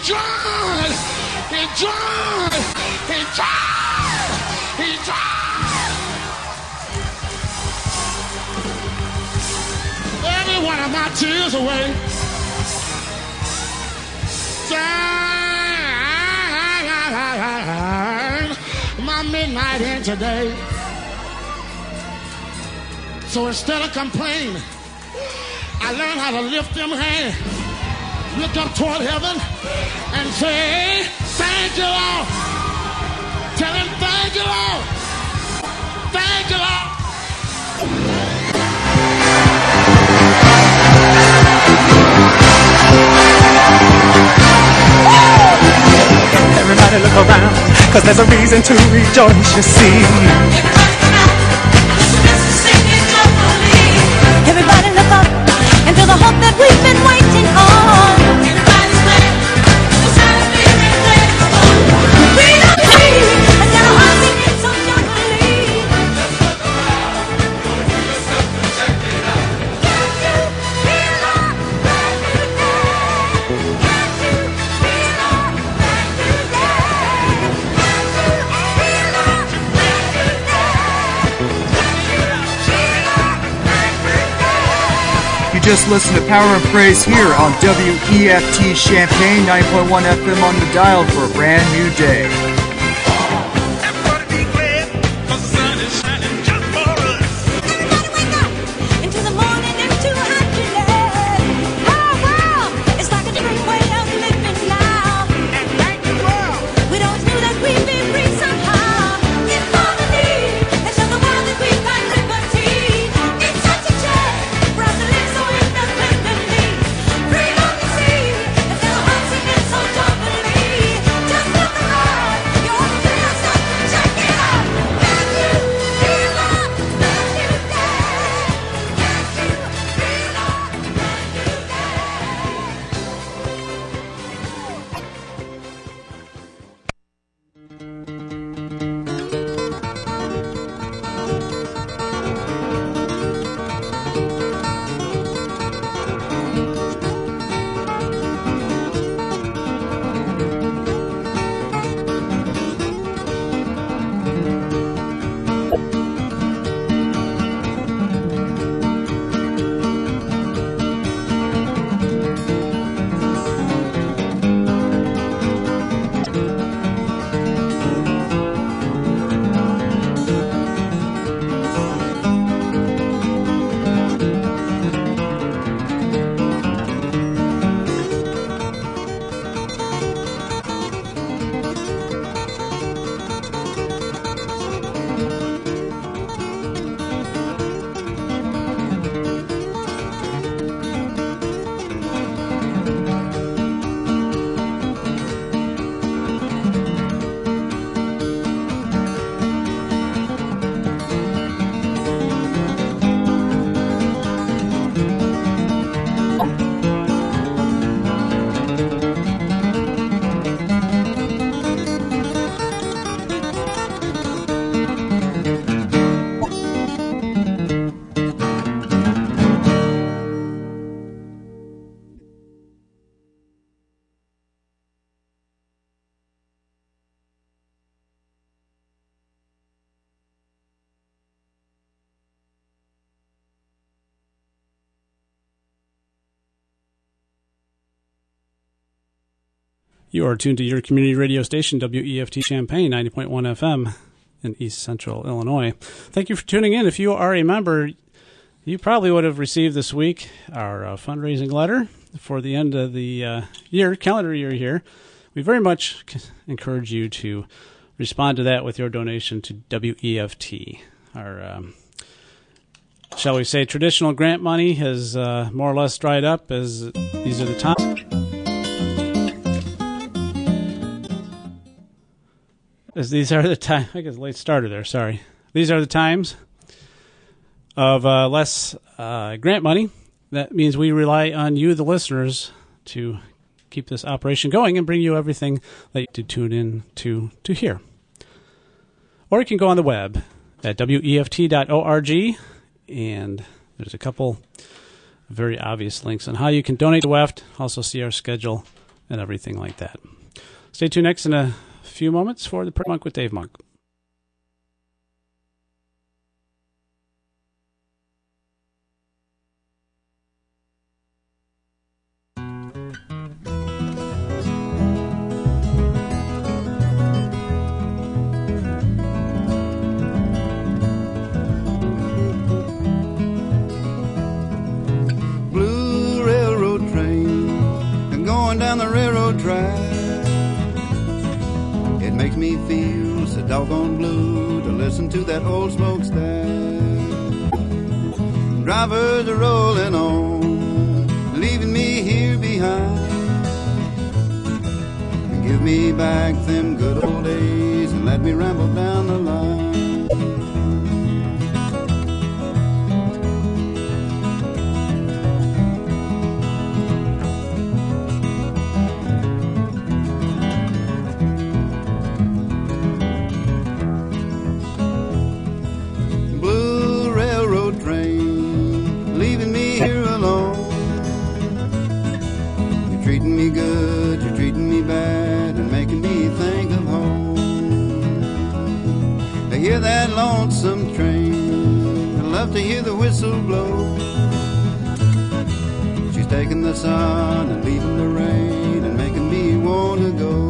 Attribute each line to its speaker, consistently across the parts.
Speaker 1: tried. He tried. He tried. He tried. Every one of my tears away. Shine my midnight in today. So instead of complaining, I learned how to lift them hands, look up toward heaven, and say, thank you, Lord. Tell him, thank you, Lord. Thank you, Lord.
Speaker 2: Everybody look around, 'cause there's a reason to rejoice, you see.
Speaker 3: Everybody look up into the hope that we've been waiting on. Everybody's glad, the sound of feeling glad it's gone. Freedom, free, and now I'm singing so joyfully. Just look around, you'll hear yourself and check it out. Can't you feel our brand new day? Can't you feel our brand new day? Can't you feel our brand new day?
Speaker 4: You just listen to Power and Praise here on WEFT Champaign 9.1 FM on the dial for a brand new day.
Speaker 2: Everybody be glad, 'cause the sun is shining just for us.
Speaker 3: Everybody wake up into the morning into happiness. Oh, wow, it's like a different way of living now.
Speaker 2: And thank you, world.
Speaker 3: We don't knew that we'd be free somehow. It's harmony and show the world that we've got liberty. It's such a joy for us to live so independently. Freedom to see and feel hearts singing so joyfully. Just look around, you ought to feel yourself and check it out. Can't you feel our brand new day? Can't you feel our brand new
Speaker 5: You are tuned to your community radio station, WEFT Champaign, 90.1 FM in East Central Illinois. Thank you for tuning in. If you are a member, you probably would have received this week our fundraising letter for the end of the calendar year here. We very much encourage you to respond to that with your donation to WEFT. Our, shall we say, traditional grant money has more or less dried up, as these are the times. These are the times. I guess late starter there. Sorry. These are the times of less grant money. That means we rely on you, the listeners, to keep this operation going and bring you everything that you to tune in to hear. Or you can go on the web at weft.org, and there's a couple very obvious links on how you can donate to WEFT. Also see our schedule and everything like that. Stay tuned next in a few moments for the Prairie Monk with Dave Monk.
Speaker 6: Blue railroad train and going down the railroad track. It makes me feel so doggone blue to listen to that old smokestack. Drivers are rolling on, leaving me here behind. Give me back them good old days and let me ramble down the line. Blue railroad train, leaving me here alone. You're treating me good, you're treating me bad, and making me think of home. I hear that lonesome train, I love to hear the whistle blow. She's taking the sun and leaving the rain and making me want to go.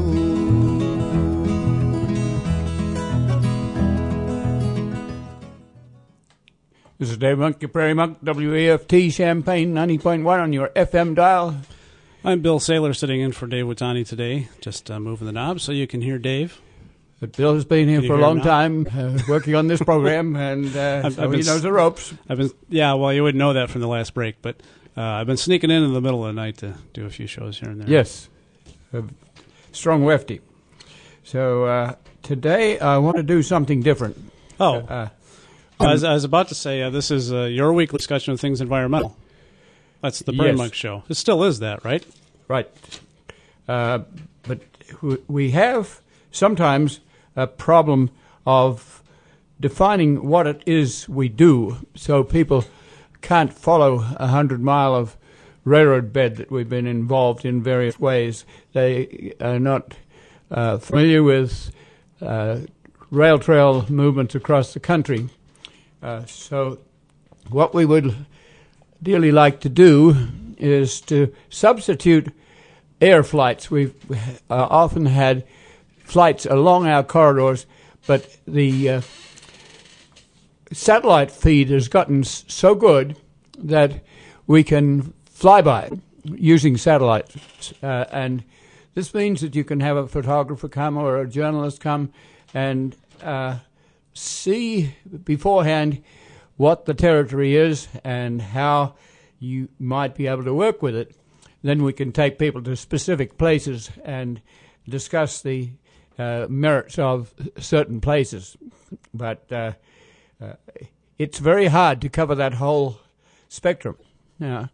Speaker 7: This is Dave Monk, your Prairie Monk, WAFT Champaign 90.1 on your FM dial.
Speaker 5: I'm Bill Saylor sitting in for Dave Watani today, just moving the knob so you can hear Dave.
Speaker 7: But Bill has been here
Speaker 5: Can you
Speaker 7: for a
Speaker 5: hear
Speaker 7: long
Speaker 5: him now?
Speaker 7: time, working on this program, and
Speaker 5: I've
Speaker 7: so
Speaker 5: been
Speaker 7: he knows the ropes.
Speaker 5: Well, you wouldn't know that from the last break, but I've been sneaking in the middle of the night to do a few shows here and there.
Speaker 7: Yes, a strong lefty. So today I want to do something different.
Speaker 5: Oh, I was about to say, this is your weekly discussion of things environmental. That's the Prairie
Speaker 7: Yes.
Speaker 5: Monk show. It still is that, right?
Speaker 7: Right. But we have sometimes a problem of defining what it is we do, so people can't follow 100-mile of railroad bed that we've been involved in various ways. They are not familiar with rail trail movements across the country. So what we would dearly like to do is to substitute air flights. We've often had flights along our corridors, but the satellite feed has gotten so good that we can fly by using satellites. And this means that you can have a photographer come or a journalist come and see beforehand what the territory is and how you might be able to work with it. Then we can take people to specific places and discuss the merits of certain places. But it's very hard to cover that whole spectrum. Now,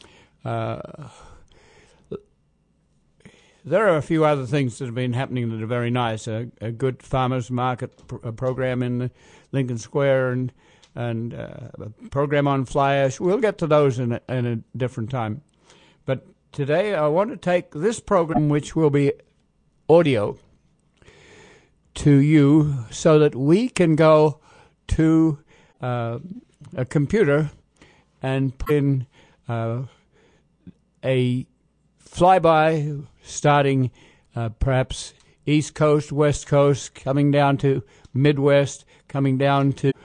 Speaker 7: there are a few other things that have been happening that are very nice. A good farmers market program in Lincoln Square and a program on fly ash. We'll get to those in a different time. But today I want to take this program, which will be audio, to you so that we can go to a computer and put in a flyby starting perhaps East Coast, West Coast, coming down to Midwest, coming down to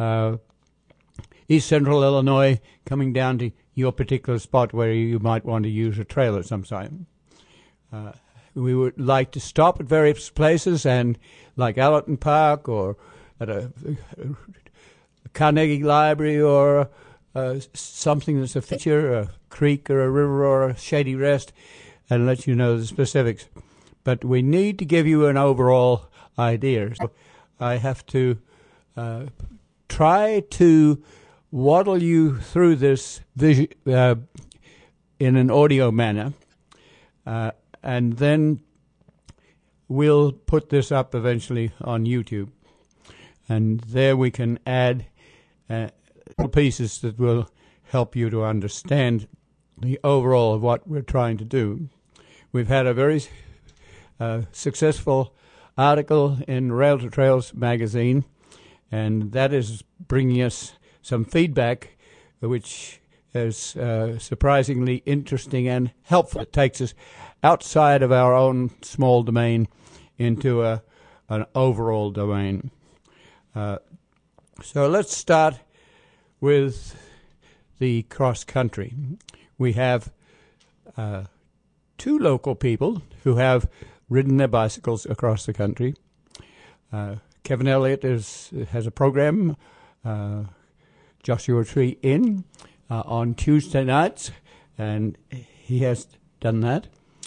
Speaker 7: East Central Illinois, coming down to your particular spot where you might want to use a trailer sometime. We would like to stop at various places, and like Allerton Park or at a Carnegie Library or something that's a feature, a creek or a river or a shady rest, and let you know the specifics. But we need to give you an overall idea. So I have to try to waddle you through this in an audio manner, and then we'll put this up eventually on YouTube. And there we can add pieces that will help you to understand the overall of what we're trying to do. we've had a very successful article in Rail to Trails magazine, and that is bringing us some feedback, which is surprisingly interesting and helpful. It takes us outside of our own small domain into an overall domain. So let's start with the cross country. We have two local people who have ridden their bicycles across the country. Kevin Elliott has a program, Joshua Tree Inn, on Tuesday nights, and he has done that.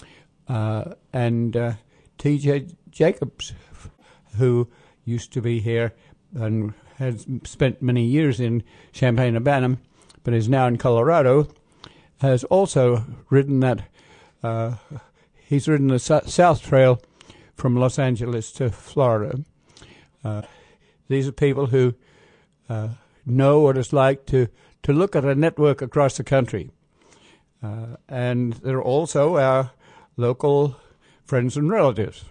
Speaker 7: And T.J. Jacobs, who used to be here and has spent many years in Champaign-Urbana, but is now in Colorado, has also ridden that. He's ridden the South Trail from Los Angeles to Florida. These are people who know what it's like to look at a network across the country. And they're also our local friends and relatives.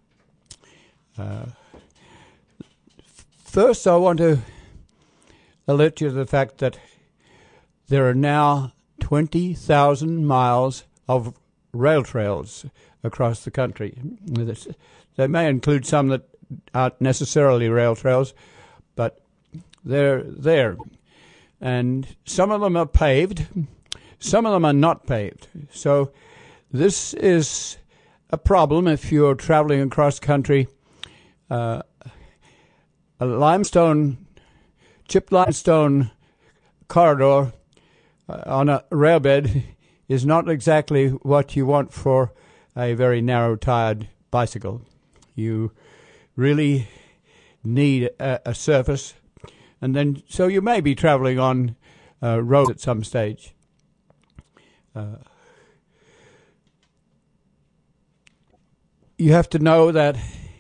Speaker 7: First, I want to alert you to the fact that there are now 20,000 miles of rail trails across the country. They may include some that aren't necessarily rail trails, but they're there. And some of them are paved, some of them are not paved. So this is a problem if you're traveling across country. A chipped limestone corridor on a railbed is not exactly what you want for a very narrow-tired bicycle. You really need a surface, and then so you may be traveling on road at some stage. You have to know that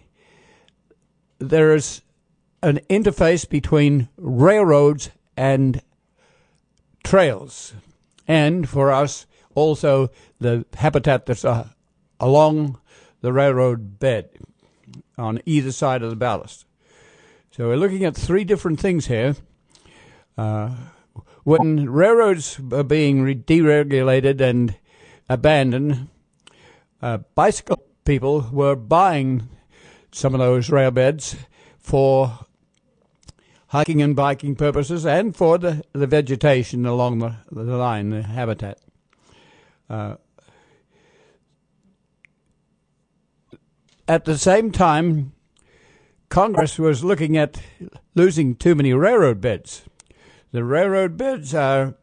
Speaker 7: there is an interface between railroads and trails, and for us also the habitat that's along the railroad bed on either side of the ballast. So we're looking at three different things here. When railroads are being deregulated and abandoned, bicycle people were buying some of those rail beds for hiking and biking purposes and for the vegetation along the line, the habitat. At the same time, Congress was looking at losing too many railroad beds. The railroad beds are,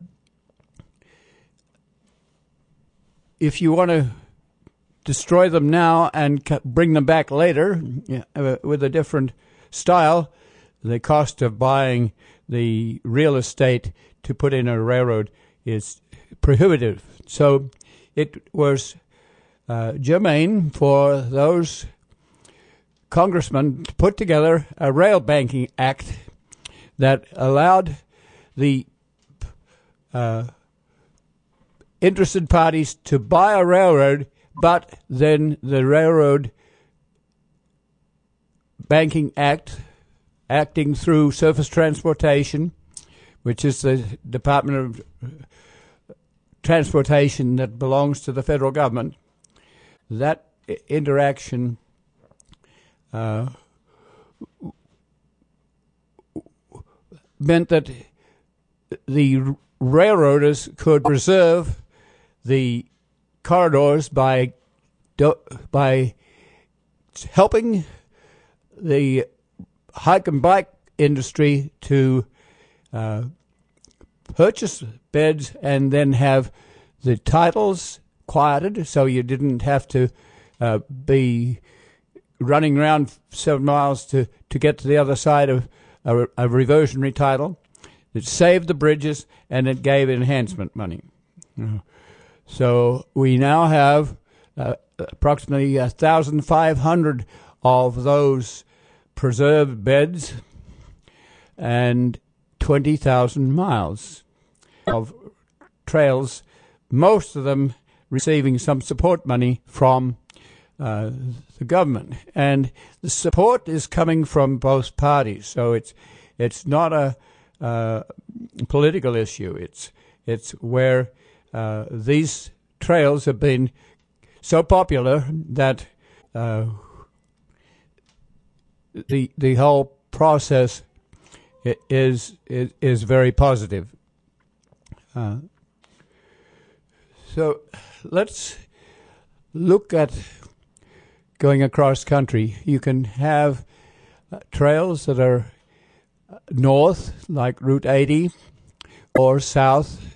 Speaker 7: if you want to destroy them now and bring them back later with a different style, the cost of buying the real estate to put in a railroad is prohibitive. So it was germane for those congressmen to put together a rail banking act that allowed the interested parties to buy a railroad, but then the Railroad Banking Act, acting through Surface Transportation, which is the Department of Transportation that belongs to the federal government, that interaction meant that the railroaders could preserve the corridors by helping the hike and bike industry to purchase beds and then have the titles quieted, so you didn't have to be running around 7 miles to get to the other side of a reversionary title. It saved the bridges, and it gave enhancement money. So we now have approximately 1,500 of those preserved beds and 20,000 miles of trails, most of them receiving some support money from the government, and the support is coming from both parties. So it's not a political issue. It's where these trails have been so popular that the whole process is very positive. So let's look at going across country. You can have trails that are north, like Route 80, or south.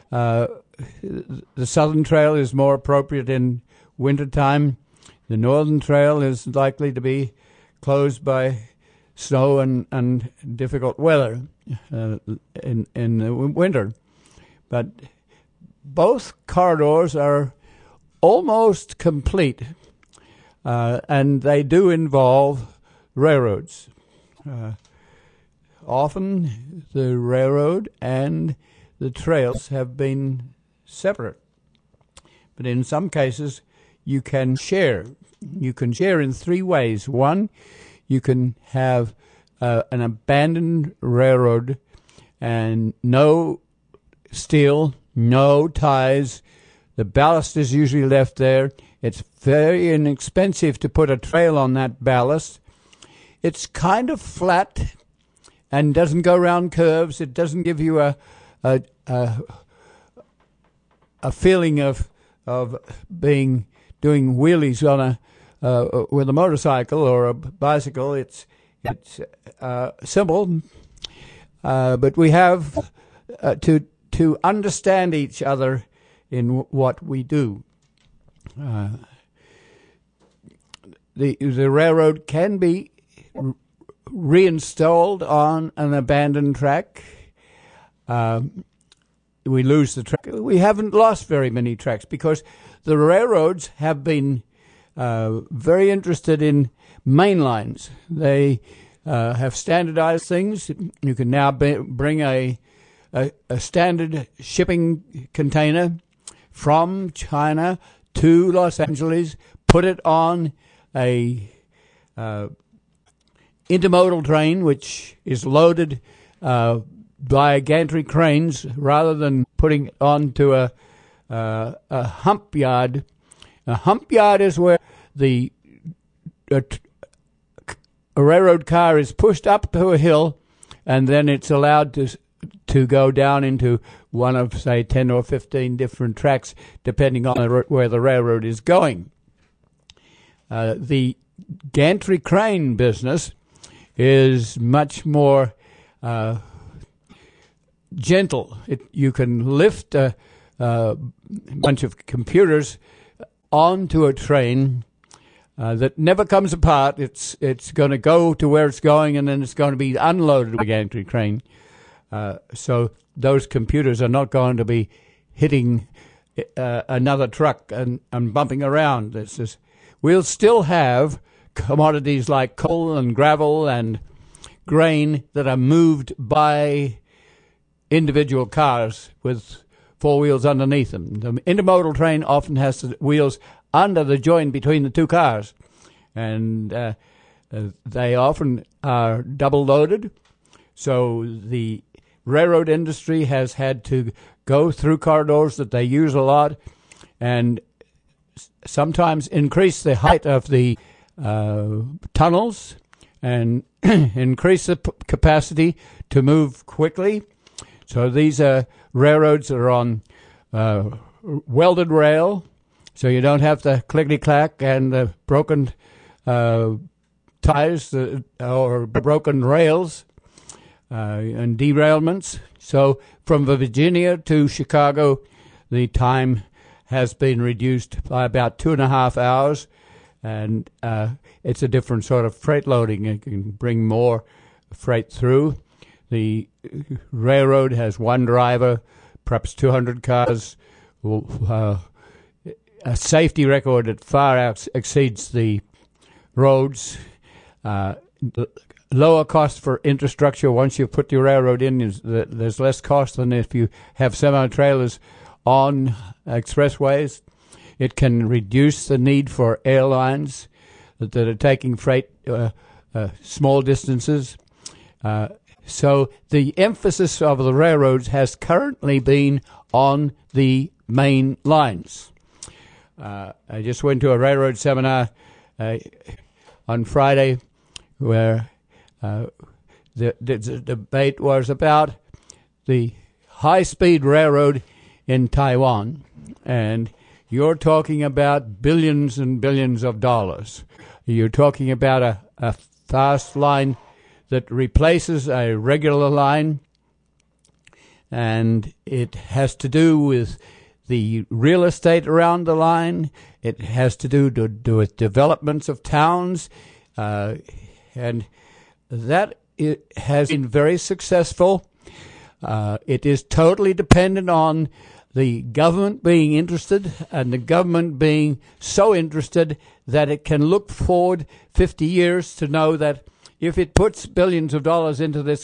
Speaker 7: The southern trail is more appropriate in wintertime. The northern trail is likely to be closed by snow and difficult weather in the winter. But both corridors are almost complete, and they do involve railroads. Often the railroad and the trails have been separate, but in some cases you can share. You can share in three ways. One, you can have an abandoned railroad and no steel, no ties. The ballast is usually left there. It's very inexpensive to put a trail on that ballast. It's kind of flat and doesn't go around curves. It doesn't give you a feeling of doing wheelies on with a motorcycle or a bicycle. It's simple, but we have to understand each other in what we do. The railroad can be reinstalled on an abandoned track. We lose the track. We haven't lost very many tracks because the railroads have been very interested in main lines. They have standardized things. You can now bring a standard shipping container from China to Los Angeles, put it on a intermodal train, which is loaded by gantry cranes, rather than putting it onto a hump yard. A hump yard is where a railroad car is pushed up to a hill, and then it's allowed to go down into one of, say, 10 or 15 different tracks, depending on where the railroad is going. The gantry crane business is much more gentle. You can lift a bunch of computers onto a train that never comes apart. It's going to go to where it's going, and then it's going to be unloaded with a gantry crane. So those computers are not going to be hitting another truck and bumping around. We'll still have commodities like coal and gravel and grain that are moved by individual cars with four wheels underneath them. The intermodal train often has the wheels under the joint between the two cars, and they often are double loaded. So the railroad industry has had to go through corridors that they use a lot and sometimes increase the height of the tunnels and increase the capacity to move quickly. So these are railroads that are on welded rail, so you don't have the clickety-clack and the broken ties or broken rails and derailments. So from Virginia to Chicago, the time has been reduced by about 2.5 hours, and it's a different sort of freight loading. It can bring more freight through. The railroad has one driver, perhaps 200 cars, a safety record that far exceeds the roads. Lower cost for infrastructure. Once you put your railroad in, there's less cost than if you have semi-trailers on expressways. It can reduce the need for airlines that are taking freight small distances. So the emphasis of the railroads has currently been on the main lines. I just went to a railroad seminar on Friday where the debate was about the high-speed railroad in Taiwan, and you're talking about billions and billions of dollars. You're talking about a fast line that replaces a regular line, and it has to do with the real estate around the line. It has to do with developments of towns, and that it has been very successful. It is totally dependent on the government being interested, and the government being so interested that it can look forward 50 years to know that if it puts billions of dollars into this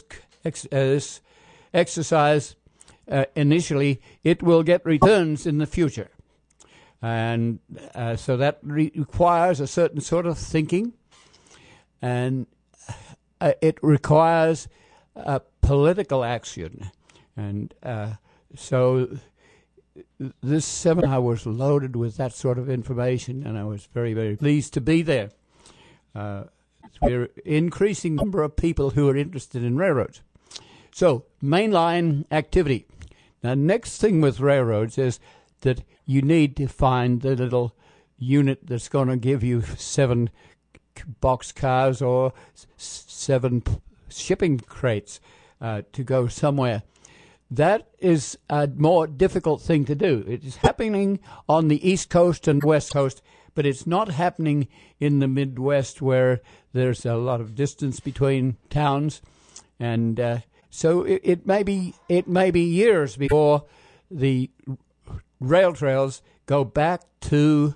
Speaker 7: exercise initially, it will get returns in the future. And so that requires a certain sort of thinking, and it requires political action. And so this seminar was loaded with that sort of information, and I was very, very pleased to be there. We're increasing number of people who are interested in railroads. So, mainline activity. Now, next thing with railroads is that you need to find the little unit that's going to give you 7 box cars or 7 shipping crates to go somewhere. That is a more difficult thing to do. It is happening on the East Coast and West Coast, but it's not happening in the Midwest where there's a lot of distance between towns, and so it may be years before the rail trails go back to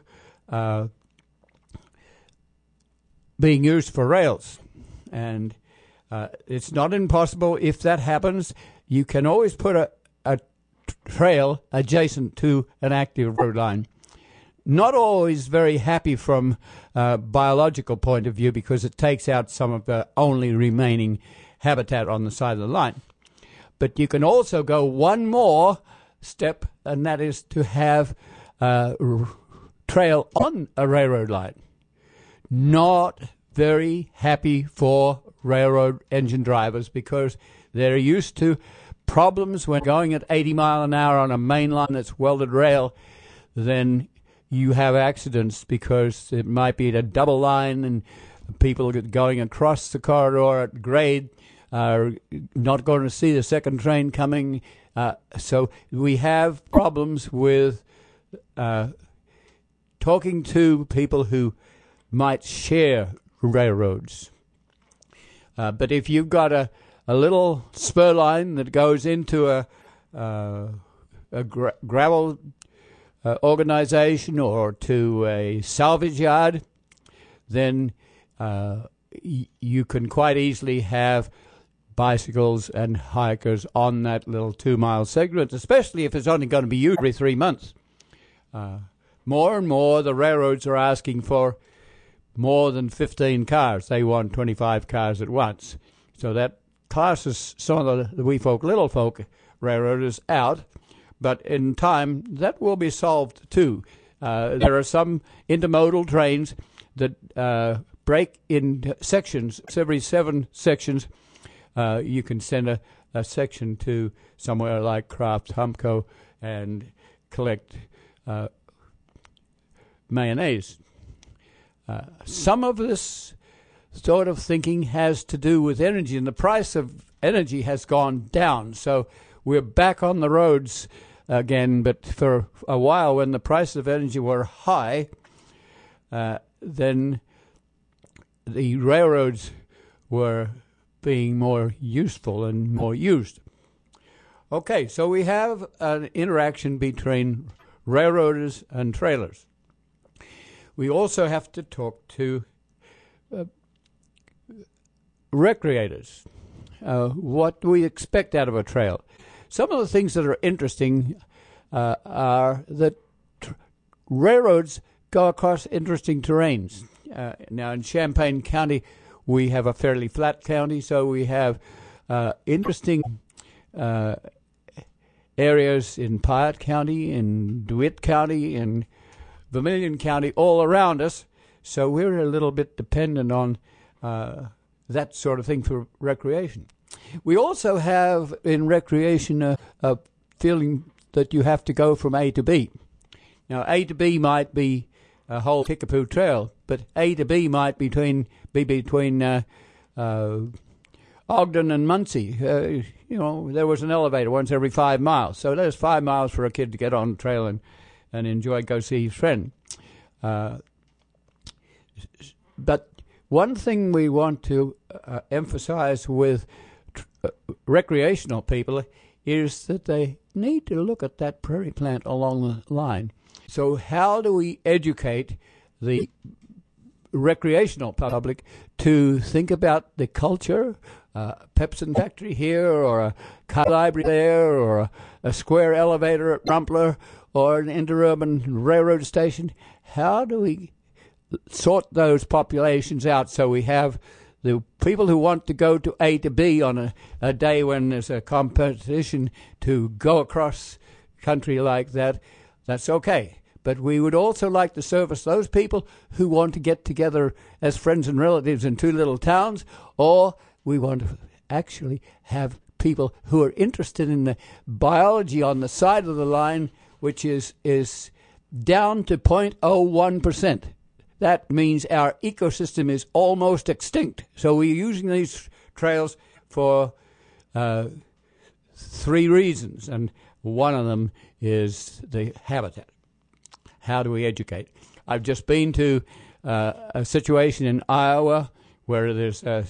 Speaker 7: being used for rails, and it's not impossible. If that happens, you can always put a trail adjacent to an active road line. Not always very happy from a biological point of view because it takes out some of the only remaining habitat on the side of the line. But you can also go one more step, and that is to have a trail on a railroad line. Not very happy for railroad engine drivers because they're used to problems when going at 80 mile an hour on a main line that's welded rail. Then you have accidents because it might be a double line and people going across the corridor at grade are not going to see the second train coming. So we have problems with talking to people who might share railroads. But if you've got a little spur line that goes into a gravel organization or to a salvage yard, then you can quite easily have bicycles and hikers on that little 2-mile segment, especially if it's only going to be used every 3 months. More and more, the railroads are asking for more than 15 cars. They want 25 cars at once. So that classes some of the wee folk, little folk railroaders out. But in time, that will be solved too. There are some intermodal trains that break in sections. Every 7 sections, you can send a section to somewhere like Kraft Humco and collect mayonnaise. Some of this sort of thinking has to do with energy, and the price of energy has gone down. So we're back on the roads again, but for a while when the prices of energy were high, then the railroads were being more useful and more used. Okay, so we have an interaction between railroaders and trailers. We also have to talk to recreators. What do we expect out of a trail? Some of the things that are interesting are that railroads go across interesting terrains. Now, in Champaign County, we have a fairly flat county, so we have interesting areas in Piatt County, in DeWitt County, in Vermilion County, all around us. So we're a little bit dependent on that sort of thing for recreation. We also have in recreation a feeling that you have to go from A to B. Now, A to B might be a whole Kickapoo Trail, but A to B might be between Ogden and Muncie. There was an elevator once every 5 miles, so there's 5 miles for a kid to get on the trail and enjoy, go see his friend. But one thing we want to emphasize with recreational people is that they need to look at that prairie plant along the line. So how do we educate the recreational public to think about the culture, Pepsin factory here, or a car library there, or a square elevator at Rumpler, or an interurban railroad station? How do we sort those populations out so we have the people who want to go to A to B on a day when there's a competition to go across country like that? That's okay. But we would also like to service those people who want to get together as friends and relatives in two little towns, or we want to actually have people who are interested in the biology on the side of the line, which is down to 0.01%. That means our ecosystem is almost extinct. So we're using these trails for 3 reasons, and one of them is the habitat. How do we educate? I've just been to a situation in Iowa where there's a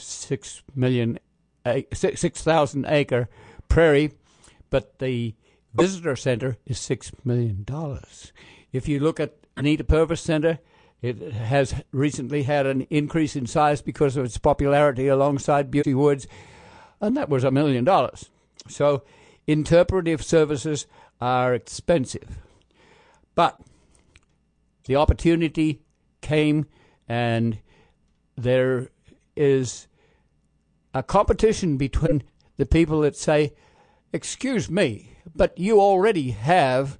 Speaker 7: 6,000 acre prairie, but the visitor center is $6 million. If you look at Anita Purvis Center, it has recently had an increase in size because of its popularity alongside Beauty Woods, and that was $1 million. So interpretive services are expensive. But the opportunity came, and there is a competition between the people that say, excuse me, but you already have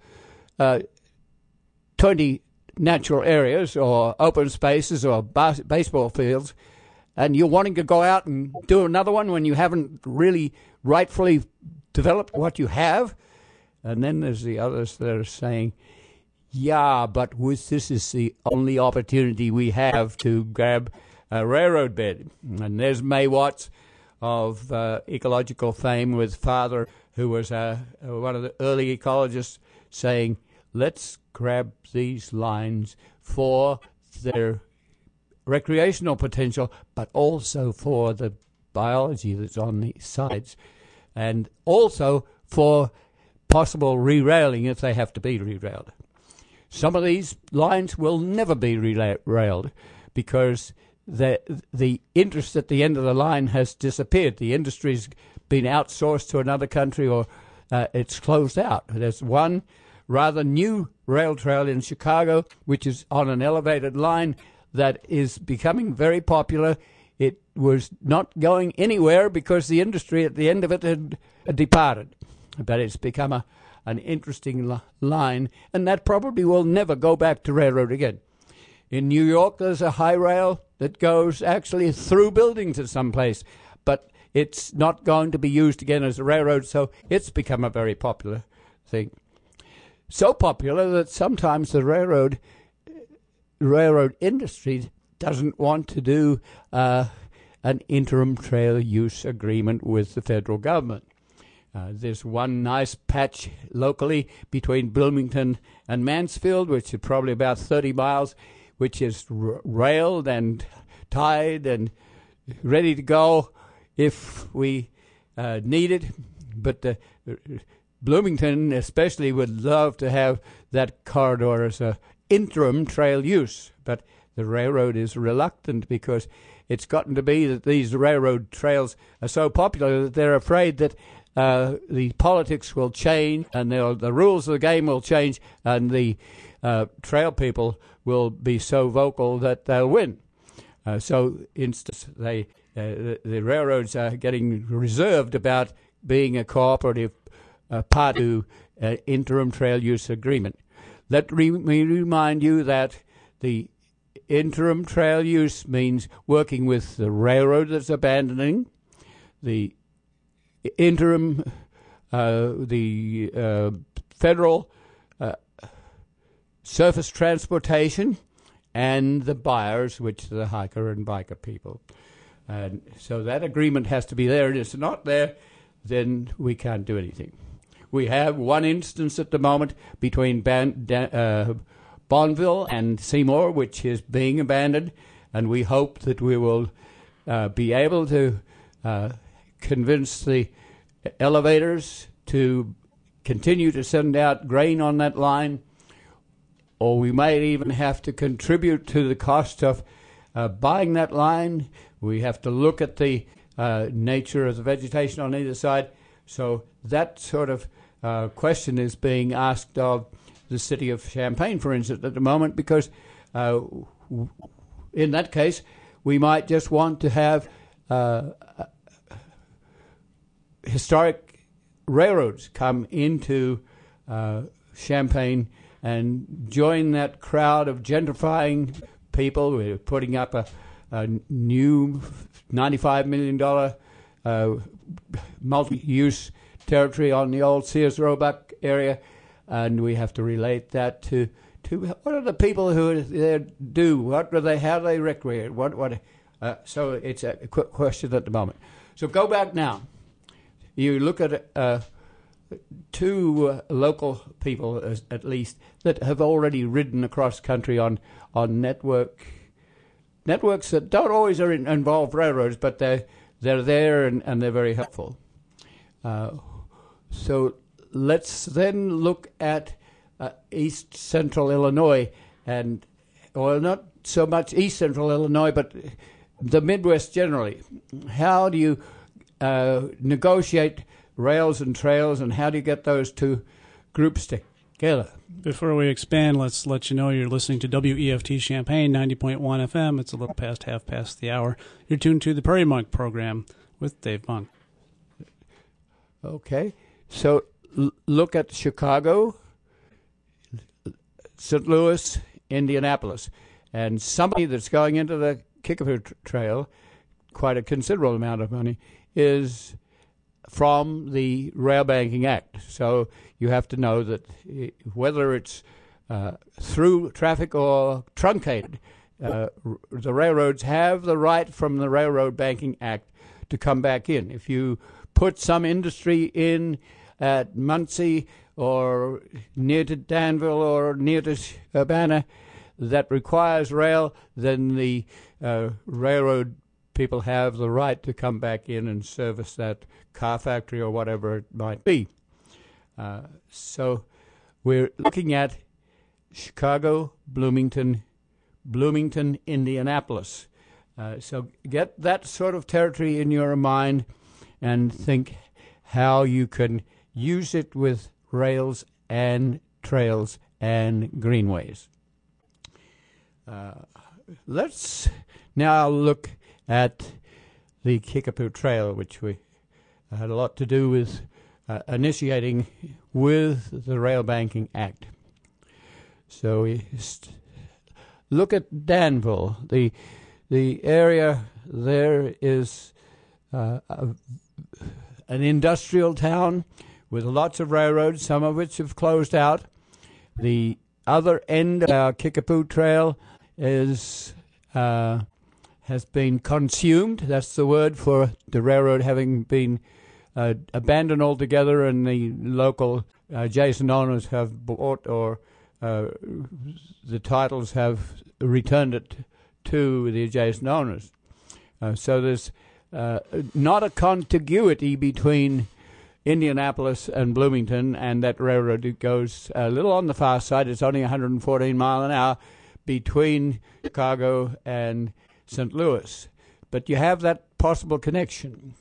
Speaker 7: 20 natural areas or open spaces or baseball fields, and you're wanting to go out and do another one when you haven't really rightfully developed what you have. And then there's the others that are saying, yeah, but this is the only opportunity we have to grab a railroad bed. And there's May Watts of ecological fame with father, who was one of the early ecologists, saying, let's grab these lines for their recreational potential, but also for the biology that's on the sides, and also for possible re-railing if they have to be re-railed. Some of these lines will never be railed because the interest at the end of the line has disappeared. The industry's been outsourced to another country, or it's closed out. There's one rather new rail trail in Chicago, which is on an elevated line that is becoming very popular. It was not going anywhere because the industry at the end of it had departed. But it's become an interesting line, and that probably will never go back to railroad again. In New York, there's a high rail that goes actually through buildings at some place, but it's not going to be used again as a railroad, so it's become a very popular thing. So popular that sometimes the railroad industry doesn't want to do an interim trail use agreement with the federal government. There's one nice patch locally between Bloomington and Mansfield, which is probably about 30 miles, which is railed and tied and ready to go if we need it. But Bloomington especially would love to have that corridor as an interim trail use. But the railroad is reluctant because it's gotten to be that these railroad trails are so popular that they're afraid that the politics will change and the rules of the game will change, and the trail people will be so vocal that they'll win. The railroads are getting reserved about being a cooperative part to interim trail use agreement. Let me remind you that the interim trail use means working with the railroad that's abandoning, the interim, federal surface transportation, and the buyers, which are the hiker and biker people. And so that agreement has to be there. And if it's not there, then we can't do anything. We have one instance at the moment between Bonneville and Seymour, which is being abandoned, and we hope that we will be able to convince the elevators to continue to send out grain on that line, or we might even have to contribute to the cost of buying that line. We have to look at the nature of the vegetation on either side. So that sort of question is being asked of the city of Champaign, for instance, at the moment, because in that case, we might just want to have historic railroads come into Champaign and join that crowd of gentrifying people. We're putting up a new $95 million multi-use territory on the old Sears Roebuck area, and we have to relate that to what are the people who are there do? What do they? How do they recreate? So it's a quick question at the moment. So go back now. You look at two local people, at least, that have already ridden across country on networks that don't always involve railroads, but they're there and they're very helpful. So let's then look at East Central Illinois, not so much East Central Illinois, but the Midwest generally. How do you negotiate rails and trails, and how do you get those two groups together?
Speaker 5: Before we expand, let's let you know you're listening to WEFT Champaign 90.1 FM. It's a little past half past the hour. You're tuned to the Prairie Monk program with Dave Monk.
Speaker 7: Okay, so look at Chicago, St. Louis, Indianapolis, and somebody that's going into the Kickapoo Trail, quite a considerable amount of money, is from the Rail Banking Act. So you have to know that whether it's through traffic or truncated, the railroads have the right from the Railroad Banking Act to come back in. If you put some industry in at Muncie or near to Danville or near to Urbana that requires rail, then the railroad people have the right to come back in and service that car factory or whatever it might be. So we're looking at Chicago, Bloomington, Indianapolis. So get that sort of territory in your mind and think how you can use it with rails and trails and greenways. Let's now look at the Kickapoo Trail, which we had a lot to do with initiating with the Rail Banking Act. So we look at Danville. The area there is an industrial town with lots of railroads, some of which have closed out. The other end of our Kickapoo Trail is has been consumed. That's the word for the railroad having been abandoned altogether, and the local adjacent owners have bought or the titles have returned it to the adjacent owners. So there's not a contiguity between Indianapolis and Bloomington, and that railroad goes a little on the far side. It's only 114 miles an hour between Chicago and St. Louis. But you have that possible connection.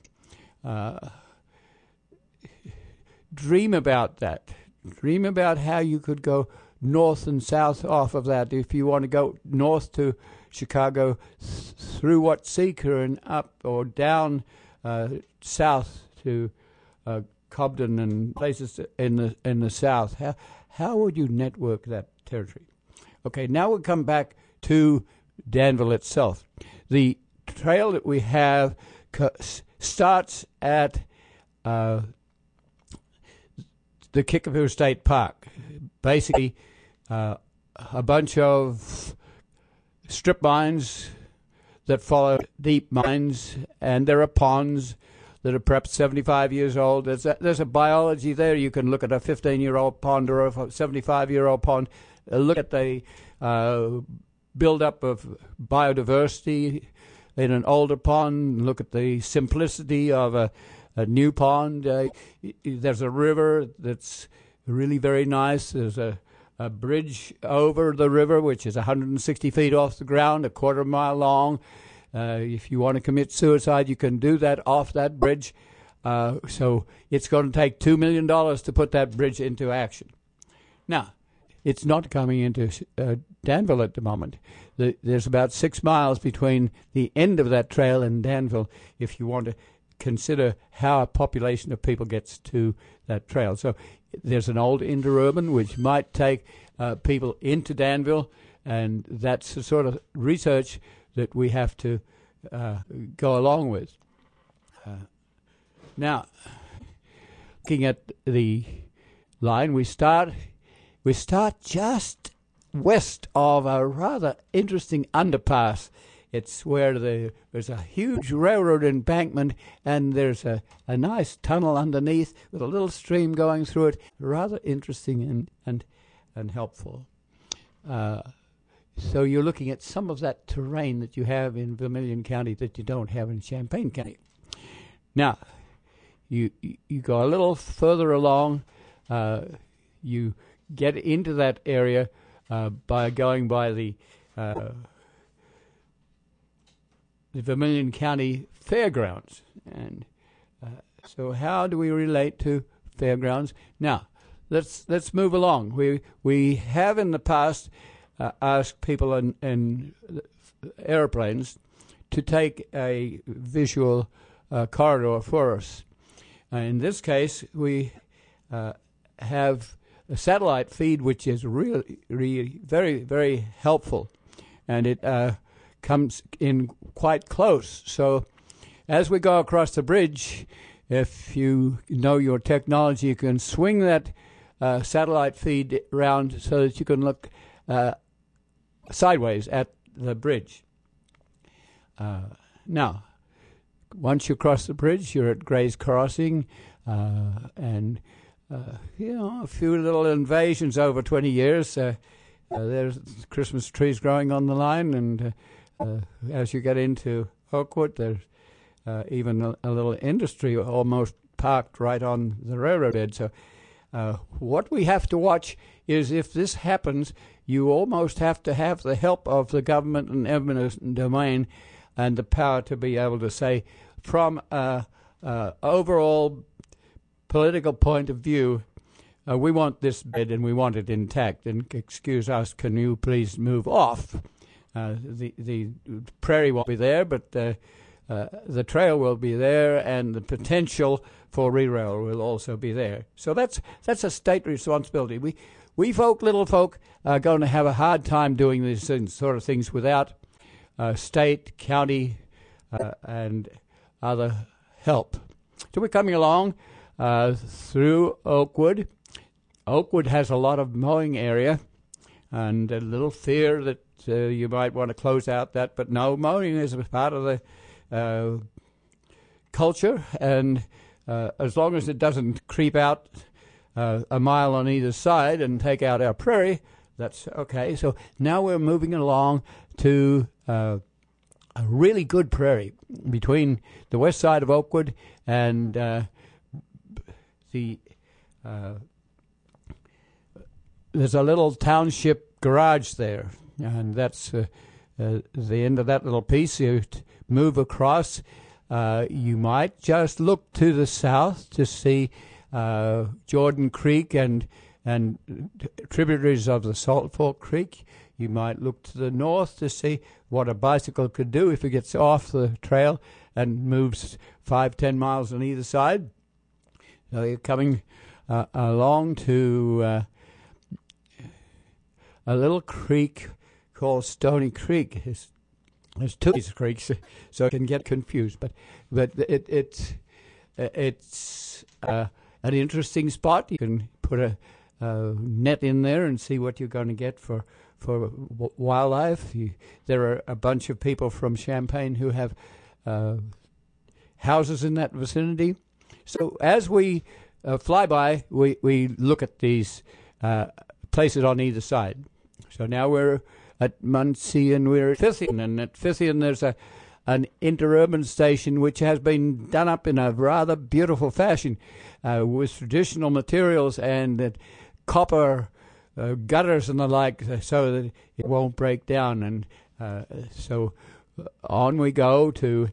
Speaker 7: Dream about that. Dream about how you could go north and south off of that. If you want to go north to Chicago, through Watseka and up or down south to Cobden and places in the south, how would you network that territory? Okay, now we'll come back to Danville itself. The trail that we have starts at the Kickapoo State Park. Basically, a bunch of strip mines that follow deep mines, and there are ponds that are perhaps 75 years old. There's a biology there. You can look at a 15-year-old pond or a 75-year-old pond. Look at the build-up of biodiversity in an older pond. Look at the simplicity of a new pond. There's a river that's really very nice. There's a bridge over the river, which is 160 feet off the ground, a quarter mile long. If you want to commit suicide, you can do that off that bridge. So it's going to take $2 million to put that bridge into action. Now, it's not coming into Danville at the moment. There's about 6 miles between the end of that trail and Danville if you want to consider how a population of people gets to that trail. So there's an old interurban which might take people into Danville, and that's the sort of research that we have to go along with. Now, looking at the line, we start just west of a rather interesting underpass. It's where there's a huge railroad embankment, and there's a nice tunnel underneath with a little stream going through it. Rather interesting and helpful. So you're looking at some of that terrain that you have in Vermilion County that you don't have in Champaign County. Now, you go a little further along. You get into that area by going by the Vermilion County Fairgrounds. And so how do we relate to fairgrounds? Now, let's move along. We have in the past asked people in airplanes to take a visual corridor for us. In this case, we have a satellite feed which is really very, very helpful, and it comes in quite close. So as we go across the bridge, if you know your technology, you can swing that satellite feed around so that you can look sideways at the bridge. Now, once you cross the bridge, you're at Gray's Crossing, and a few little invasions over 20 years. There's Christmas trees growing on the line, and as you get into Oakwood, there's even a little industry almost parked right on the railroad bed. So what we have to watch is if this happens, you almost have to have the help of the government and eminent domain and the power to be able to say, from an overall political point of view, we want this bed and we want it intact. And excuse us, can you please move off? The prairie won't be there, but the trail will be there, and the potential for re-rail will also be there. So that's a state responsibility. We folk, little folk, are going to have a hard time doing these sort of things without state, county, and other help. So we're coming along through Oakwood. Oakwood has a lot of mowing area, and a little fear that you might want to close out that, but no, mowing is a part of the culture, and as long as it doesn't creep out a mile on either side and take out our prairie, that's okay. So now we're moving along to a really good prairie between the west side of Oakwood and there's a little township garage there, and that's the end of that little piece. You move across. You might just look to the south to see Jordan Creek and and tributaries of the Salt Fork Creek. You might look to the north to see what a bicycle could do if it gets off the trail and moves 5-10 miles on either side. So you're coming along to a little creek called Stony Creek. There's two of these creeks, so it can get confused. But it's an interesting spot. You can put a net in there and see what you're going to get for wildlife. There are a bunch of people from Champaign who have houses in that vicinity. So as we fly by, we look at these places on either side. So now we're at Muncie and we're at Fithian, and at Fithian there's an interurban station which has been done up in a rather beautiful fashion with traditional materials and copper gutters and the like, so that it won't break down. And so on we go to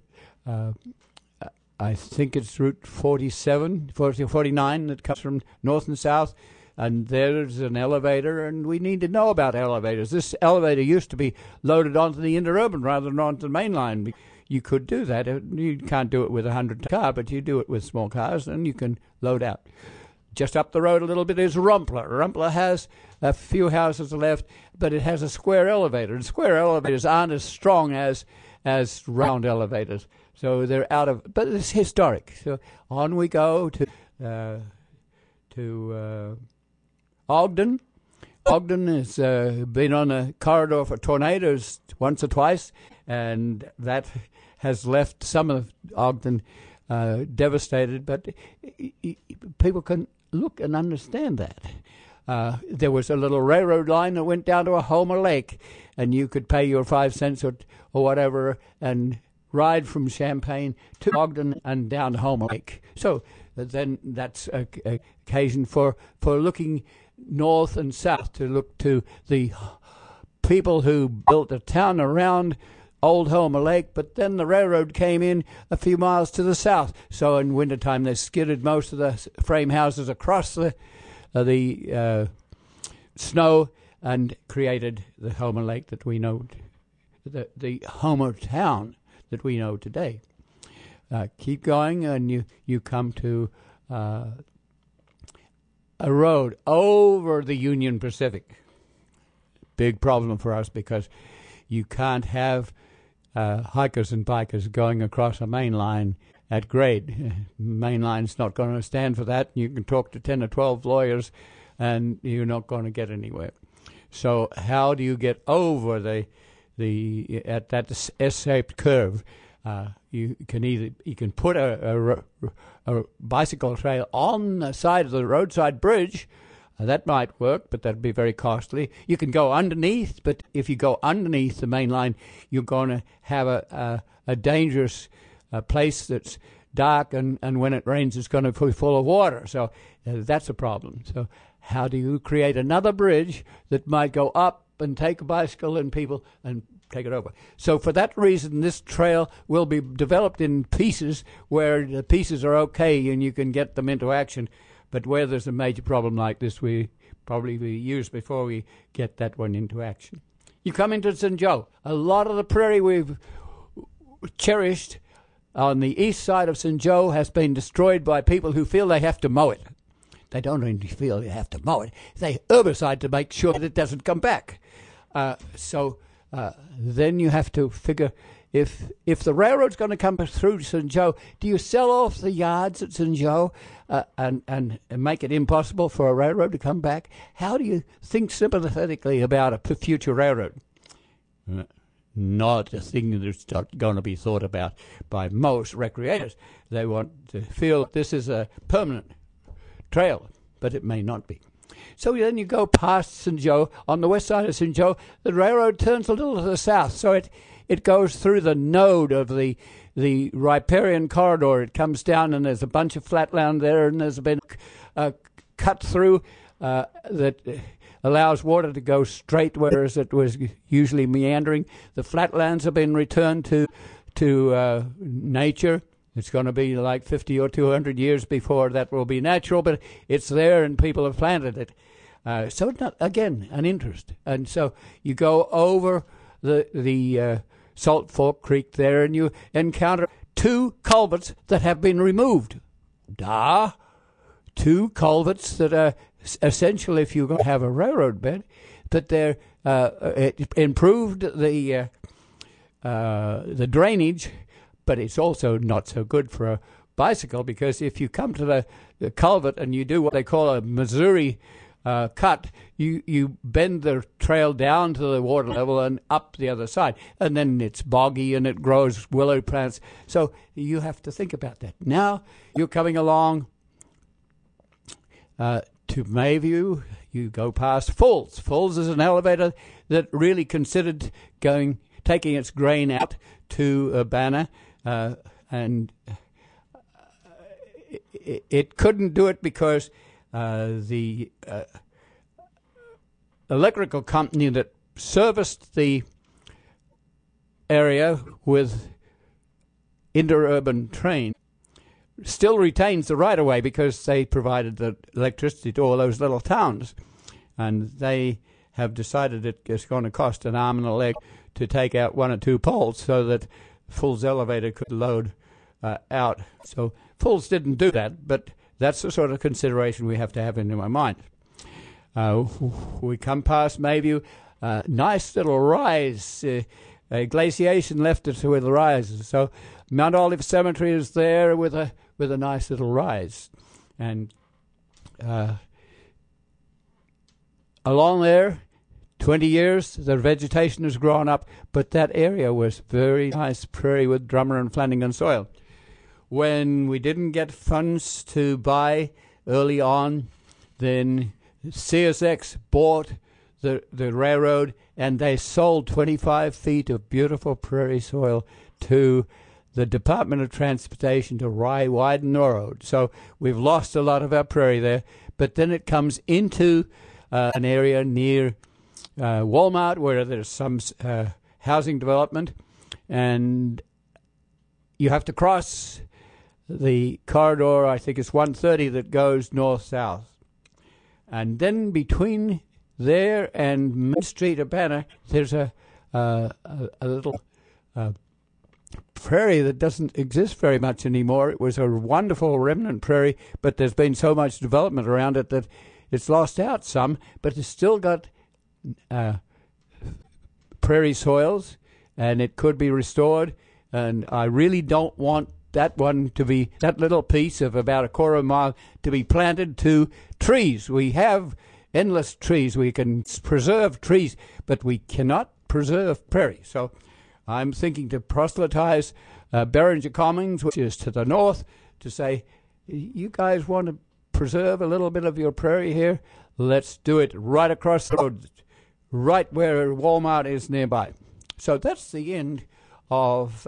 Speaker 7: I think it's Route 47, 49 that comes from north and south, and there's an elevator, and we need to know about elevators. This elevator used to be loaded onto the interurban rather than onto the main line. You could do that. You can't do it with a 100 car, but you do it with small cars, and you can load out. Just up the road a little bit is Rumpler. Rumpler has a few houses left, but it has a square elevator, and square elevators aren't as strong as round elevators. So they're out of, but it's historic. So on we go to Ogden. Ogden has been on a corridor for tornadoes once or twice, and that has left some of Ogden devastated. But people can look and understand that. There was a little railroad line that went down to a Homer Lake, and you could pay your 5 cents or whatever and ride from Champaign to Ogden and down to Homer Lake. So then that's an occasion for looking north and south, to look to the people who built a town around Old Homer Lake, but then the railroad came in a few miles to the south. So in wintertime they skidded most of the frame houses across the snow and created the Homer Lake that we know, the Homer town that we know today. Keep going, and you come to a road over the Union Pacific. Big problem for us because you can't have hikers and bikers going across a main line at grade. Main line's not going to stand for that. You can talk to 10 or 12 lawyers, and you're not going to get anywhere. So how do you get over at that S-shaped curve? You can put a bicycle trail on the side of the roadside bridge. That might work, but that'd be very costly. You can go underneath, but if you go underneath the main line, you're going to have a dangerous place that's dark, and when it rains, it's going to be full of water. So that's a problem. So how do you create another bridge that might go up and take a bicycle and people and take it over? So for that reason, this trail will be developed in pieces where the pieces are okay and you can get them into action. But where there's a major problem like this, we probably be years before we get that one into action. You come into St. Joe. A lot of the prairie we've cherished on the east side of St. Joe has been destroyed by people who feel they have to mow it. They don't really feel they have to mow it. They herbicide to make sure that it doesn't come back. So then you have to figure, if the railroad's going to come through St. Joe, do you sell off the yards at St. Joe and make it impossible for a railroad to come back? How do you think sympathetically about a future railroad? Not a thing that's going to be thought about by most recreators. They want to feel this is a permanent trail, but it may not be. So then you go past St. Joe. On the west side of St. Joe, the railroad turns a little to the south, so it goes through the node of the riparian corridor. It comes down, and there's a bunch of flat land there, and there's been a cut through that allows water to go straight, whereas it was usually meandering. The flatlands have been returned to nature. It's going to be like 50 or 200 years before that will be natural, but it's there and people have planted it. So not, again, an interest. And so you go over the Salt Fork Creek there, and you encounter 2 culverts that have been removed. 2 culverts that are essential if you're going to have a railroad bed, but they're it improved the drainage, but it's also not so good for a bicycle, because if you come to the culvert and you do what they call a Missouri cut, you bend the trail down to the water level and up the other side, and then it's boggy and it grows willow plants. So you have to think about that. Now you're coming along to Mayview. You go past Falls. Falls is an elevator that really considered taking its grain out to Urbana, and it couldn't do it because the electrical company that serviced the area with interurban train still retains the right-of-way because they provided the electricity to all those little towns. And they have decided it's going to cost an arm and a leg to take out 1 or 2 poles so that Fulls elevator could load out. So Fulls didn't do that, but that's the sort of consideration we have to have in our mind. We come past Mayview, nice little rise. Glaciation left us with rises. So Mount Olive Cemetery is there with a nice little rise. And along there, 20 years, the vegetation has grown up, but that area was very nice prairie with Drummer and Flanagan soil. When we didn't get funds to buy early on, then CSX bought the railroad, and they sold 25 feet of beautiful prairie soil to the Department of Transportation to widen the road. So we've lost a lot of our prairie there, but then it comes into an area near Walmart where there's some housing development, and you have to cross the corridor, I think it's 130, that goes north-south. And then between there and Main Street, Urbana, there's a little prairie that doesn't exist very much anymore. It was a wonderful remnant prairie, but there's been so much development around it that it's lost out some, but it's still got prairie soils, and it could be restored. And I really don't want that little piece of about a quarter of a mile to be planted to trees. We have endless trees. We can preserve trees, but we cannot preserve prairie. So I'm thinking to proselytize Beringer Commons, which is to the north, to say, you guys want to preserve a little bit of your prairie here? Let's do it right across the road, right where Walmart is nearby. So that's the end of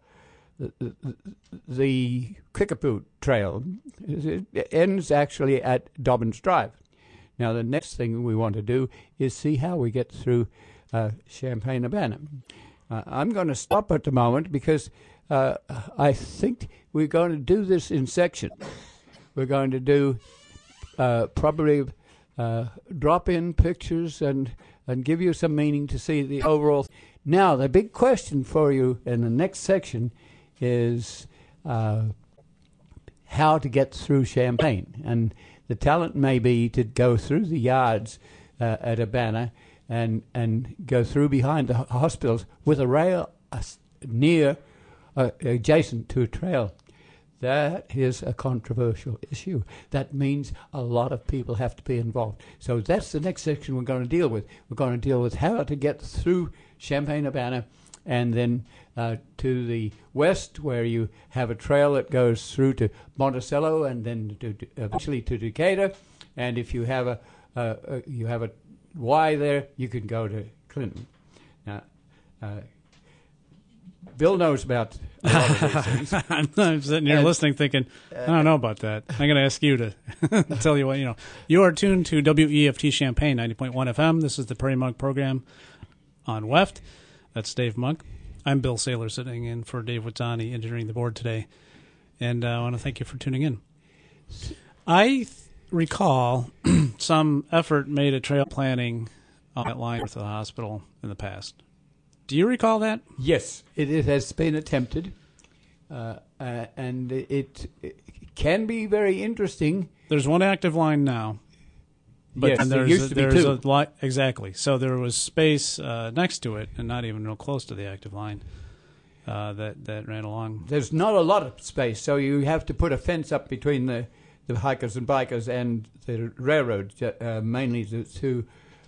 Speaker 7: the Kickapoo Trail. It ends actually at Dobbins Drive. Now, the next thing we want to do is see how we get through Champaign-Urbana. I'm going to stop at the moment because I think we're going to do this in sections. We're going to do probably drop in pictures and give you some meaning to see the overall. Now, the big question for you in the next section is how to get through Champaign. And the talent may be to go through the yards at Urbana and go through behind the hospitals with a rail near, adjacent to a trail. That is a controversial issue. That means a lot of people have to be involved. So that's the next section we're going to deal with. We're going to deal with how to get through Champaign-Urbana, and then to the west, where you have a trail that goes through to Monticello and then eventually to Decatur. And if you have a Y there, you can go to Clinton. Now, Bill knows about a lot of these things.
Speaker 5: I'm sitting here listening, thinking, I don't know about that. I'm going to ask you to tell you what you know. You are tuned to WEFT Champaign 90.1 FM. This is the Prairie Monk program on WEFT. That's Dave Monk. I'm Bill Saylor, sitting in for Dave Wittani, engineering the board today. And I want to thank you for tuning in. I recall some effort made at trail planning on that line with the hospital in the past. Do you recall that?
Speaker 7: Yes, it has been attempted, and it can be very interesting.
Speaker 5: There's one active line now. But
Speaker 7: Yes,
Speaker 5: and
Speaker 7: there used to be
Speaker 5: there's
Speaker 7: two.
Speaker 5: Exactly. So there was space next to it, and not even real close to the active line that ran along.
Speaker 7: There's not a lot of space, so you have to put a fence up between the hikers and bikers and the railroad, mainly to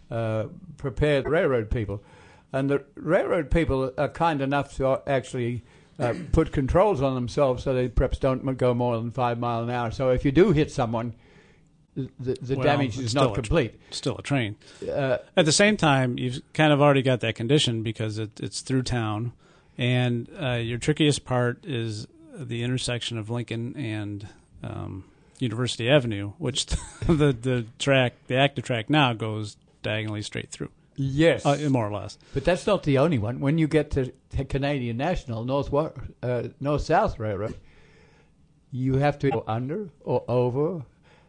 Speaker 7: prepare the railroad people. And the railroad people are kind enough to actually put controls on themselves so they perhaps don't go more than 5 miles an hour. So if you do hit someone, the damage is not complete.
Speaker 5: Still a train. At the same time, you've kind of already got that condition because it's through town, and your trickiest part is the intersection of Lincoln and University Avenue, which the active track now goes diagonally straight through.
Speaker 7: Yes,
Speaker 5: more or less.
Speaker 7: But that's not the only one. When you get to Canadian National North-South Railroad, you have to go under or over.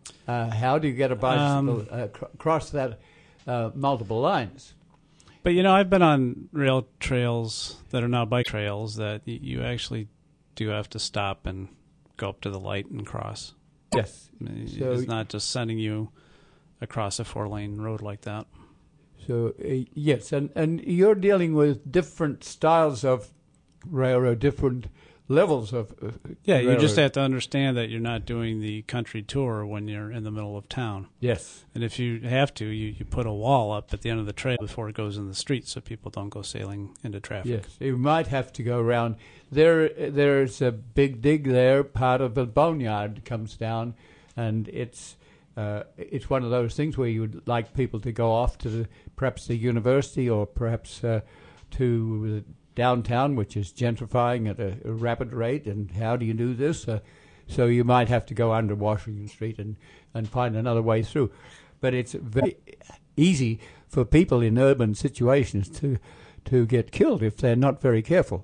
Speaker 7: How do you get a bicycle across that multiple lines?
Speaker 5: But, I've been on rail trails that are now bike trails that you actually do have to stop and go up to the light and cross.
Speaker 7: Yes.
Speaker 5: So it's not just sending you across a 4-lane road like that.
Speaker 7: So, yes, and you're dealing with different styles of railroad, different levels of
Speaker 5: yeah, you
Speaker 7: railroad.
Speaker 5: just have to understand that you're not doing the country tour when you're in the middle of town.
Speaker 7: Yes.
Speaker 5: And if you have to, you put a wall up at the end of the trail before it goes in the street so people don't go sailing into traffic.
Speaker 7: Yes, you might have to go around. There's a big dig there. Part of the boneyard comes down, and it's one of those things where you would like people to go off to perhaps the university or perhaps to downtown, which is gentrifying at a rapid rate. And how do you do this? So you might have to go under Washington Street and find another way through. But it's very easy for people in urban situations to get killed if they're not very careful.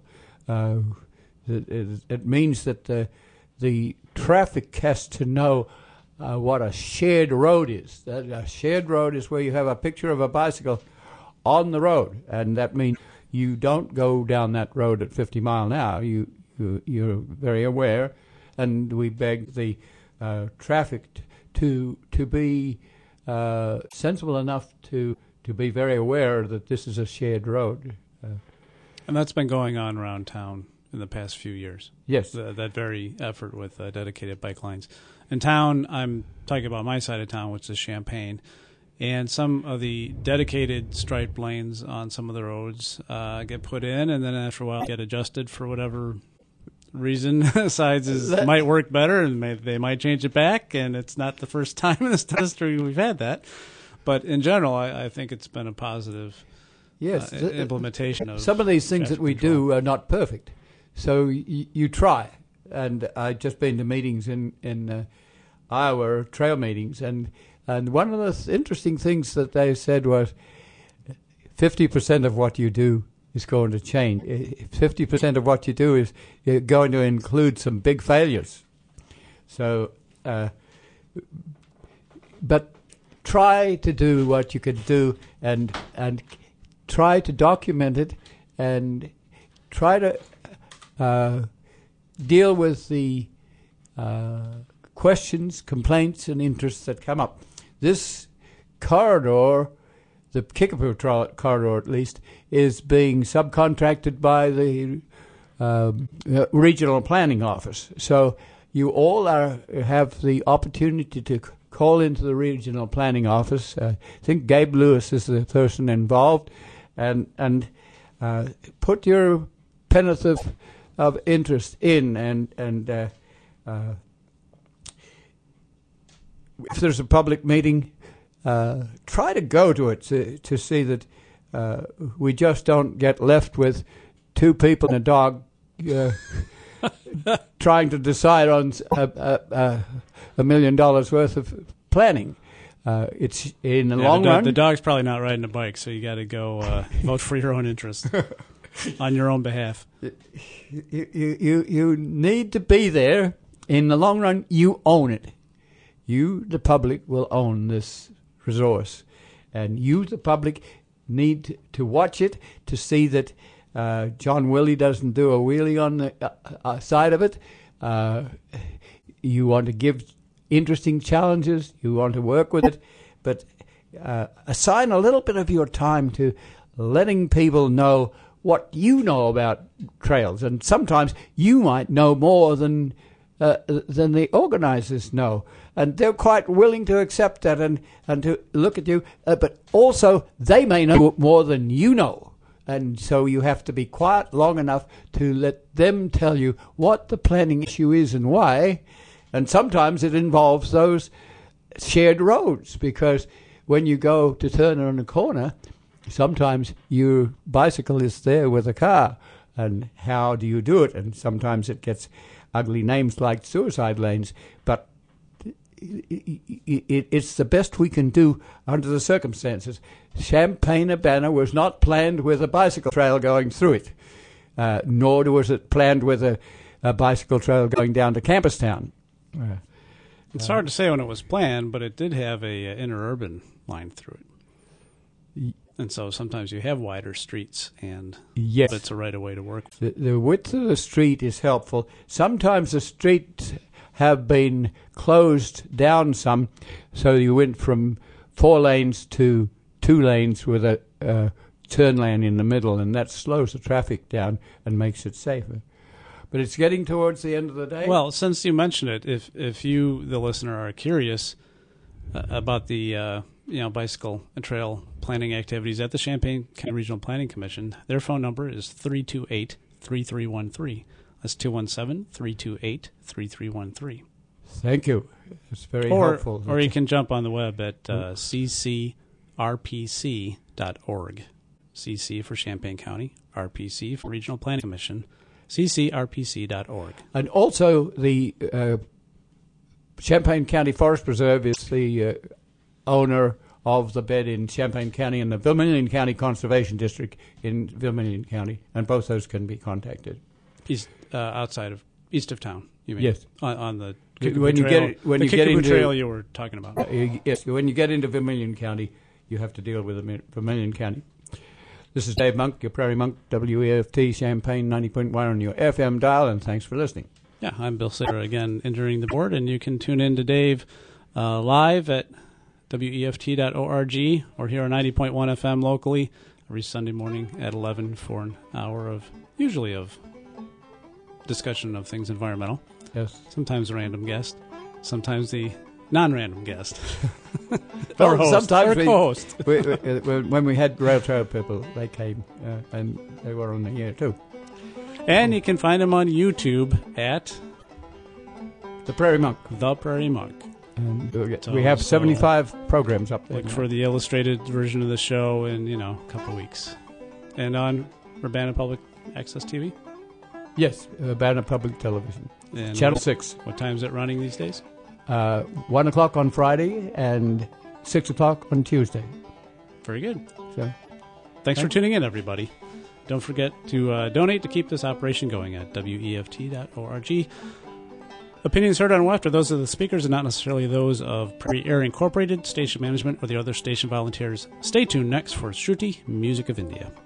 Speaker 7: It means that the traffic has to know what a shared road is. A shared road is where you have a picture of a bicycle on the road, and that means you don't go down that road at 50 miles an hour. You're very aware, and we beg the traffic to be sensible enough to be very aware that this is a shared road.
Speaker 5: And that's been going on around town in the past few years.
Speaker 7: Yes.
Speaker 5: That very effort with dedicated bike lines. In town, I'm talking about my side of town, which is Champaign, and some of the dedicated striped lanes on some of the roads get put in, and then after a while get adjusted for whatever reason. Sides might work better, and they might change it back, and it's not the first time in this history we've had that. But in general, I think it's been a positive implementation of
Speaker 7: some of these things that we
Speaker 5: control.
Speaker 7: do are not perfect. So you try. And I've just been to meetings in Iowa, trail meetings, and one of the interesting things that they said was 50% of what you do is going to change. 50% of what you do is going to include some big failures. So, but try to do what you can do and try to document it and try to deal with the questions, complaints, and interests that come up. This corridor, the Kickapoo corridor at least, is being subcontracted by the regional planning office. So you all have the opportunity to call into the regional planning office. I think Gabe Lewis is the person involved, and put your penneth of interest in, and if there's a public meeting, try to go to it to see that we just don't get left with two people and a dog trying to decide on $1 million worth of planning. It's in the long run.
Speaker 5: The dog's probably not riding a bike, so you got to go vote for your own interest on your own behalf.
Speaker 7: You need to be there. In the long run, you own it. you, the public, will own this resource. And you, the public, need to watch it to see that John Willie doesn't do a wheelie on the side of it. You want to give interesting challenges. You want to work with it. But assign a little bit of your time to letting people know what you know about trails. And sometimes you might know more than the organizers know. And they're quite willing to accept that and to look at you. But also, they may know more than you know. And so you have to be quiet long enough to let them tell you what the planning issue is and why. And sometimes it involves those shared roads, because when you go to turn on a corner, sometimes your bicycle is there with a car. And how do you do it? And sometimes it gets ugly names like suicide lanes. But it's the best we can do under the circumstances. Champaign-Urbana was not planned with a bicycle trail going through it, nor was it planned with a bicycle trail going down to Campustown.
Speaker 5: It's hard to say when it was planned, but it did have a interurban line through it. And so sometimes you have wider streets, and
Speaker 7: yes,
Speaker 5: it's a right way to work.
Speaker 7: The width of the street is helpful. Sometimes the streets have been closed down some, so you went from 4 lanes to 2 lanes with a turn lane in the middle, and that slows the traffic down and makes it safer. But it's getting towards the end of the day.
Speaker 5: Well, since you mentioned it, if you, the listener, are curious about the bicycle and trail planning activities at the Champaign County Regional Planning Commission, their phone number is 328-3313. That's 217-328-3313.
Speaker 7: Thank you. It's very helpful.
Speaker 5: Or you can jump on the web at ccrpc.org. CC for Champaign County, RPC for Regional Planning Commission, ccrpc.org.
Speaker 7: And also the Champaign County Forest Preserve is the owner of the bed in Champaign County and the Vermilion County Conservation District in Vermilion County, and both those can be contacted.
Speaker 5: East of town, you mean?
Speaker 7: Yes.
Speaker 5: On the
Speaker 7: Kickapoo
Speaker 5: Trail you were talking about.
Speaker 7: Yes, when you get into Vermilion County, you have to deal with Vermilion County. This is Dave Monk, your Prairie Monk, WEFT Champaign 90.1 on your FM dial, and thanks for listening.
Speaker 5: Yeah, I'm Bill Slater again, entering the board, and you can tune in to Dave live at WEFT.org or here on 90.1 FM locally every Sunday morning at 11 for an hour usually of discussion of things environmental.
Speaker 7: Yes.
Speaker 5: Sometimes a random guest, sometimes the non-random guest.
Speaker 7: Or
Speaker 5: host.
Speaker 7: Sometimes
Speaker 5: or co-host.
Speaker 7: when we had Rail Trail people, they came and they were on the air too.
Speaker 5: And you can find them on YouTube at
Speaker 7: The Prairie Monk.
Speaker 5: The Prairie Monk.
Speaker 7: And we have 75 programs up there.
Speaker 5: Look for the illustrated version of the show in, a couple of weeks. And on Urbana Public Access TV?
Speaker 7: Yes, Urbana Public Television.
Speaker 5: And
Speaker 7: Channel 6.
Speaker 5: What time is it running these days?
Speaker 7: 1 o'clock on Friday and 6 o'clock on Tuesday.
Speaker 5: Very good.
Speaker 7: So,
Speaker 5: Thanks for tuning in, everybody. Don't forget to donate to keep this operation going at WEFT.org. Opinions heard on WEFT are those of the speakers and not necessarily those of Prairie Air Incorporated, station management, or the other station volunteers. Stay tuned next for Shruti, Music of India.